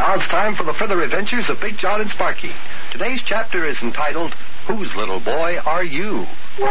Now it's time for the further adventures of Big John and Sparky. Today's chapter is entitled, Whose Little Boy Are You?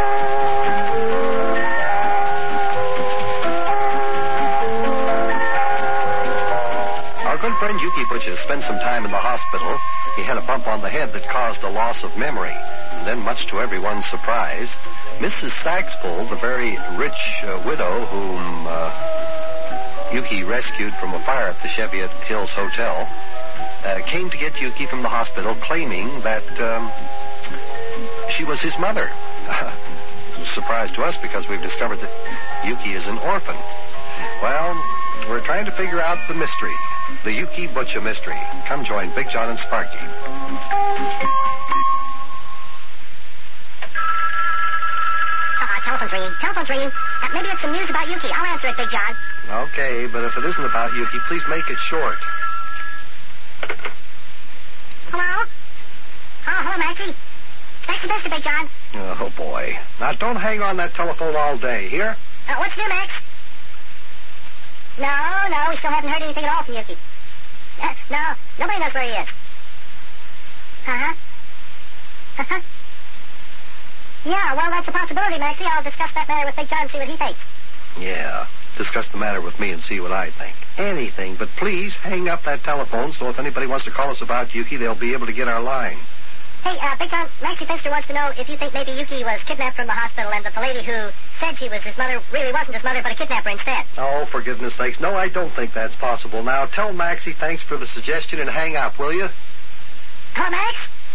Our good friend Yuki Butcher spent some time in the hospital. He had a bump on the head that caused a loss of memory. And then, much to everyone's surprise, Mrs. Saxpole, the very rich widow whom Yuki rescued from a fire at the Cheviot Hills Hotel, came to get Yuki from the hospital, claiming that she was his mother. It was a surprise to us because we've discovered that Yuki is an orphan. Well, we're trying to figure out the mystery, the Yuki Butcher mystery. Come join Big John and Sparky. Telephone's ringing. Maybe it's some news about Yuki. I'll answer it, Big John. Okay, but if it isn't about Yuki, please make it short. Hello? Hello, Maxie. Maxie Bester, Big John. Oh, boy. Now, don't hang on that telephone all day, here? What's new, Max? No, we still haven't heard anything at all from Yuki. No, nobody knows where he is. Uh-huh. Yeah, well, that's a possibility, Maxie. I'll discuss that matter with Big John and see what he thinks. Yeah, discuss the matter with me and see what I think. Anything, but please hang up that telephone so if anybody wants to call us about Yuki, they'll be able to get our line. Hey, Big John, Maxie Bester wants to know if you think maybe Yuki was kidnapped from the hospital and that the lady who said she was his mother really wasn't his mother but a kidnapper instead. Oh, for goodness sakes. No, I don't think that's possible. Now, tell Maxie thanks for the suggestion and hang up, will you? Hello, Max?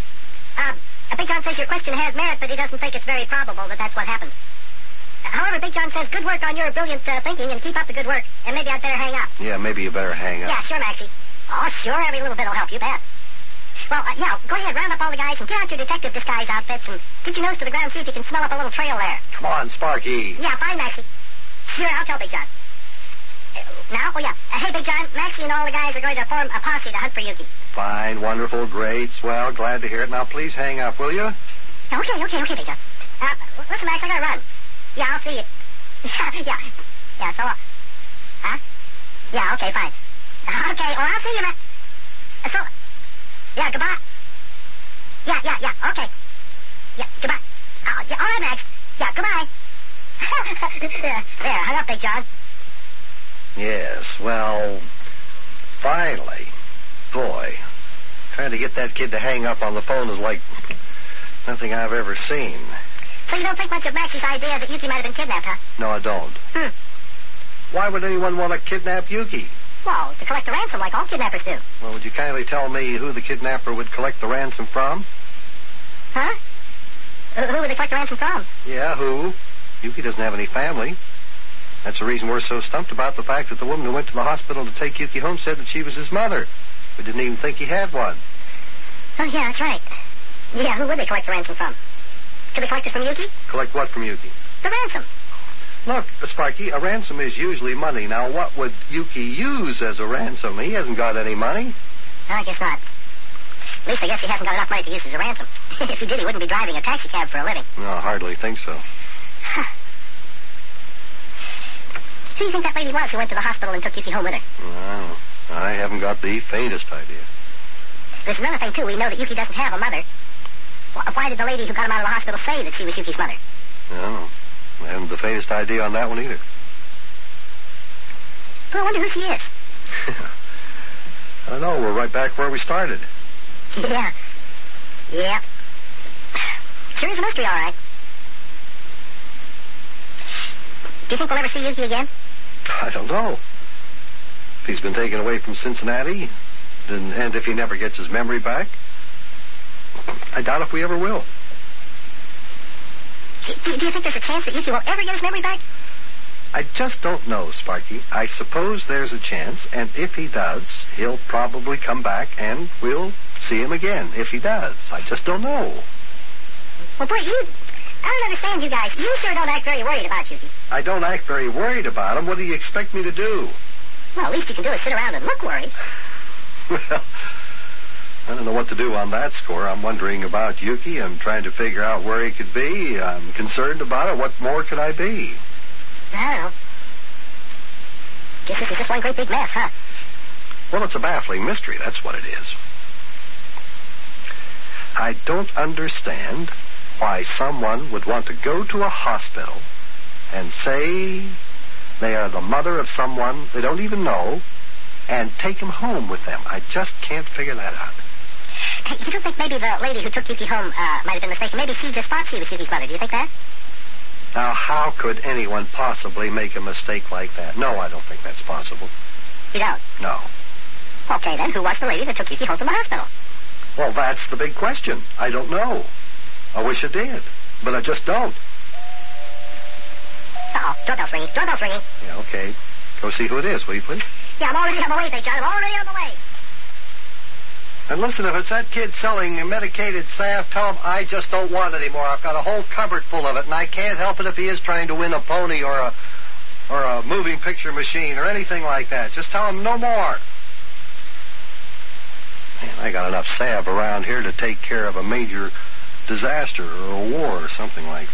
Big John says your question has merit, but he doesn't think it's very probable that that's what happened. However, Big John says good work on your brilliant thinking, and keep up the good work. And maybe I'd better hang up. Yeah, maybe you better hang up. Yeah, sure, Maxie. Oh, sure, every little bit will help, you bet. Well, yeah, go ahead, round up all the guys and get out your detective disguise outfits and get your nose to the ground, see if you can smell up a little trail there. Come on, Sparky. Yeah, fine, Maxie. Sure, I'll tell Big John. Now? Oh, yeah. Hey, Big John, Maxie and all the guys are going to form a posse to hunt for Yuki. Fine, wonderful, great, swell, glad to hear it. Now, please hang up, will you? Okay, Big John. Listen, Max, I gotta run. Yeah, I'll see you. Yeah, so, huh? Yeah, okay, fine. Okay, well, I'll see you, Max. So, yeah, goodbye. Yeah, okay. Yeah, goodbye. Yeah, all right, Max. Yeah, goodbye. There, hung up, Big John. Yes, well, finally. Boy, trying to get that kid to hang up on the phone is like nothing I've ever seen. So you don't think much of Maxie's idea that Yuki might have been kidnapped, huh? No, I don't. Why would anyone want to kidnap Yuki? Well, to collect a ransom like all kidnappers do. Well, would you kindly tell me who the kidnapper would collect the ransom from? Huh? Who would they collect the ransom from? Yeah, who? Yuki doesn't have any family. That's the reason we're so stumped about the fact that the woman who went to the hospital to take Yuki home said that she was his mother. We didn't even think he had one. Oh, yeah, that's right. Yeah, who would they collect the ransom from? Could they collect it from Yuki? Collect what from Yuki? The ransom. Look, Sparky, a ransom is usually money. Now, what would Yuki use as a ransom? He hasn't got any money. I guess not. At least I guess he hasn't got enough money to use as a ransom. If he did, he wouldn't be driving a taxi cab for a living. No, I hardly think so. Who do you think that lady was who went to the hospital and took Yuki home with her? Well, I haven't got the faintest idea. There's another thing, too. We know that Yuki doesn't have a mother. Why did the lady who got him out of the hospital say that she was Yuki's mother? No, I haven't the faintest idea on that one either. Well, I wonder who she is. I don't know. We're right back where we started. Yeah. Yep. Sure is a mystery, all right. Do you think we'll ever see Yuki again? I don't know. If he's been taken away from Cincinnati, and if he never gets his memory back, I doubt if we ever will. Do you think there's a chance that Yuki will ever get his memory back? I just don't know, Sparky. I suppose there's a chance, and if he does, he'll probably come back, and we'll see him again. If he does, I just don't know. Well, boy, I don't understand you guys. You sure don't act very worried about Yuki. I don't act very worried about him. What do you expect me to do? Well, at least you can do is sit around and look worried. Well, I don't know what to do on that score. I'm wondering about Yuki. I'm trying to figure out where he could be. I'm concerned about it. What more could I be? I don't know. Guess this is just one great big mess, huh? Well, it's a baffling mystery, that's what it is. I don't understand why someone would want to go to a hospital and say they are the mother of someone they don't even know and take him home with them. I just can't figure that out. Hey, you don't think maybe the lady who took Yuki home might have been mistaken? Maybe she just thought she was Yuki's mother. Do you think that? Now, how could anyone possibly make a mistake like that? No, I don't think that's possible. You don't? No. Okay, then, who was the lady that took Yuki home from the hospital? Well, that's the big question. I don't know. I wish I did, but I just don't. Uh-oh, doorbell's ringing. Doorbell's ringing. Yeah, okay. Go see who it is, will you, please? Yeah, I'm already on my way, Big John. I'm already on my way. And listen, if it's that kid selling medicated salve, tell him I just don't want it anymore. I've got a whole cupboard full of it, and I can't help it if he is trying to win a pony or a moving picture machine or anything like that. Just tell him no more. Man, I got enough salve around here to take care of a major disaster or a war or something like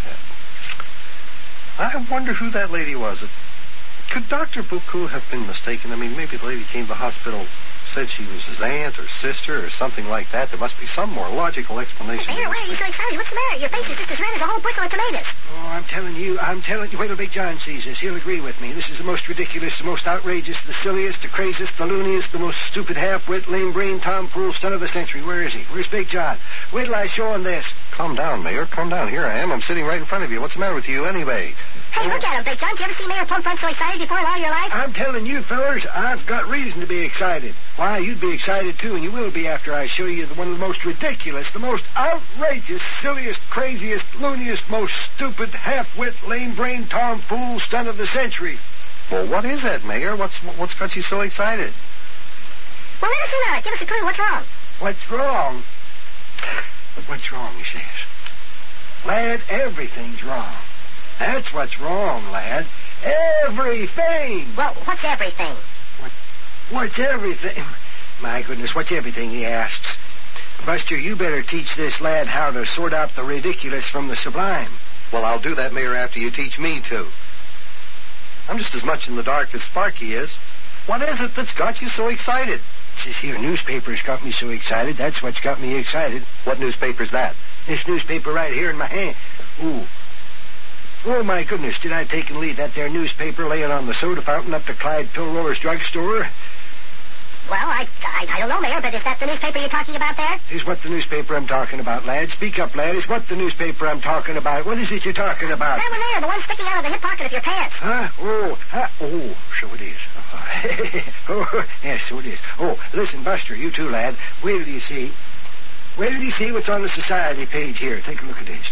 that. I wonder who that lady was. Could Dr. Buku have been mistaken? I mean, maybe the lady came to the hospital, said she was his aunt or sister or something like that. There must be some more logical explanation. Mayor, why are you so excited? What's the matter? Your face is just as red as a whole bushel of tomatoes. Oh, I'm telling you. Wait till Big John sees this. He'll agree with me. This is the most ridiculous, the most outrageous, the silliest, the craziest, the looniest, the most stupid, half-wit, lame-brained, tomfool stunt of the century. Where is he? Where's Big John? Wait till I show him this. Calm down, Mayor. Calm down. Here I am. I'm sitting right in front of you. What's the matter with you anyway? Hey, look at him, Big John. Did you ever see Mayor Plumfront so excited before in all your life? I'm telling you, fellers, I've got reason to be excited. Why, you'd be excited, too, and you will be after I show you one of the most ridiculous, the most outrageous, silliest, craziest, looniest, most stupid, half-wit, lame-brained, tomfool stunt of the century. Well, what is that, Mayor? What's got you so excited? Well, let us in on it. Give us a clue. What's wrong? What's wrong? What's wrong, he says. Lad, everything's wrong. That's what's wrong, lad. Everything! Well, what's everything? What's everything? My goodness, what's everything, he asks. Buster, you better teach this lad how to sort out the ridiculous from the sublime. Well, I'll do that, Mayor, after you teach me to. I'm just as much in the dark as Sparky is. What is it that's got you so excited? This here newspaper's got me so excited. That's what's got me excited. What newspaper's that? This newspaper right here in my hand. Ooh. Oh, my goodness, did I take and leave that there newspaper laying on the soda fountain up to Clyde Pilrower's drugstore? Well, I don't know, Mayor, but is that the newspaper you're talking about there? Is what the newspaper I'm talking about, lad. Speak up, lad. Is what the newspaper I'm talking about. What is it you're talking about? That one there, the one sticking out of the hip pocket of your pants. Huh? Oh, so it is. Oh, yes, so it is. Oh, listen, Buster, you too, lad. Wait till you see. Wait till you see what's on the society page here. Take a look at this.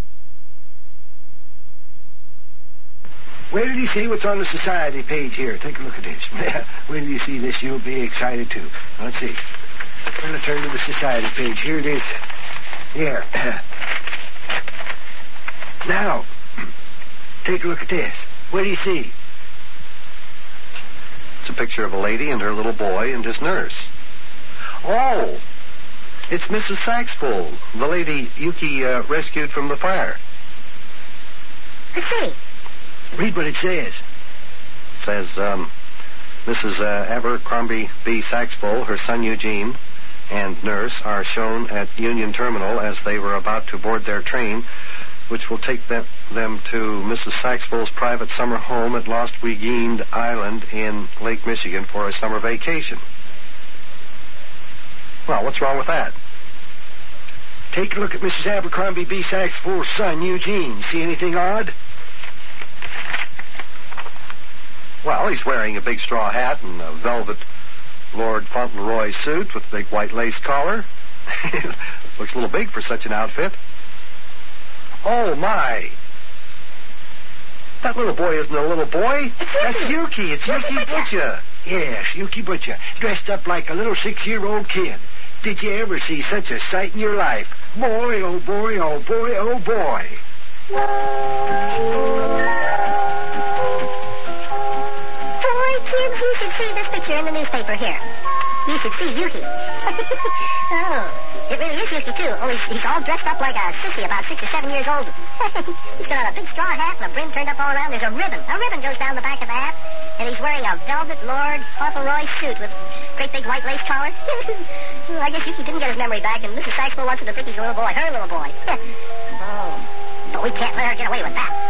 Wait till you see what's on the society page here. Take a look at this. Wait till you see this, you'll be excited too. Let's see. I'm going to turn to the society page. Here it is. Here. Now, take a look at this. What do you see? It's a picture of a lady and her little boy and his nurse. Oh, it's Mrs. Saxpole, the lady Yuki rescued from the fire. Let's see. Read what it says. It says, Mrs. Abercrombie B. Saxpole, her son Eugene, and nurse are shown at Union Terminal as they were about to board their train, which will take them to Mrs. Saxpole's private summer home at Lost Weekend Island in Lake Michigan for a summer vacation. Well, what's wrong with that? Take a look at Mrs. Abercrombie B. Saxpole's son, Eugene. See anything odd? Well, he's wearing a big straw hat and a velvet Lord Fauntleroy suit with a big white lace collar. Looks a little big for such an outfit. Oh, my. That little boy isn't a little boy. That's Yuki. It's Yuki Butcher. Yes, Yuki Butcher, dressed up like a little 6-year-old kid. Did you ever see such a sight in your life? Boy, oh boy, oh boy, oh boy. Boy, kids, you should see this picture in the newspaper here. You should see Yuki. Oh, it really is Yuki, too. Only he's all dressed up like a sissy, about 6 or 7 years old. He's got on a big straw hat and a brim turned up all around. There's a ribbon. A ribbon goes down the back of the hat. And he's wearing a velvet Lord Fauntleroy suit with great big white lace collar. Well, I guess Yuki didn't get his memory back, and Mrs. Saxwell wants him to think he's a little boy, her little boy. Oh, but we can't let her get away with that.